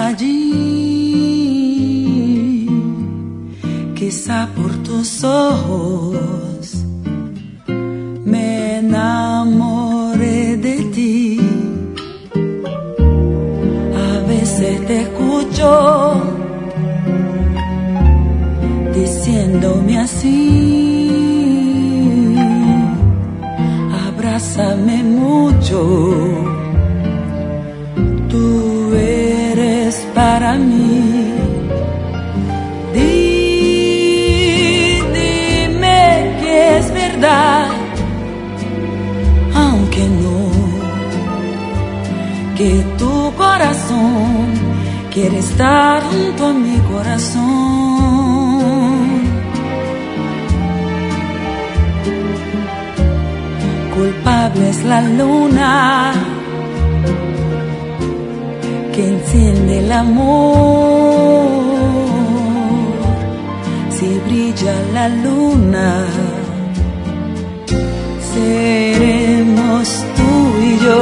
allí, quizá por tus ojos me enamoré de ti. A veces te escucho diciéndome así: abrázame mucho, tú eres para mí. Dime que es verdad, aunque no, que tu corazón quiere estar junto a mi corazón. Culpable es la luna que enciende el amor. Si brilla la luna, seremos tú y yo.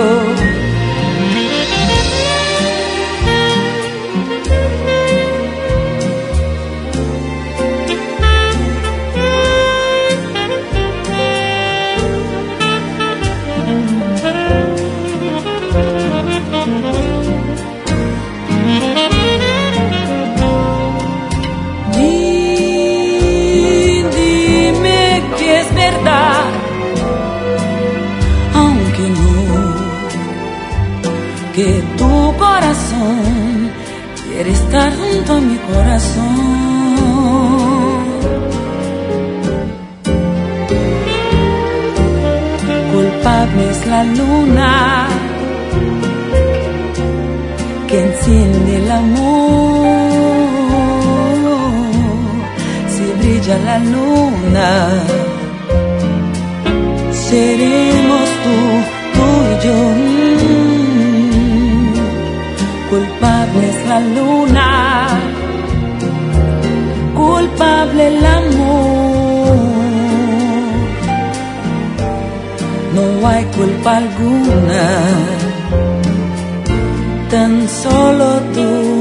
Aunque no, que tu corazón quiere estar junto a mi corazón. Culpable es la luna que enciende el amor. Si brilla la luna, seremos tú y yo. Culpable es la luna, culpable el amor. No hay culpa alguna, tan solo tú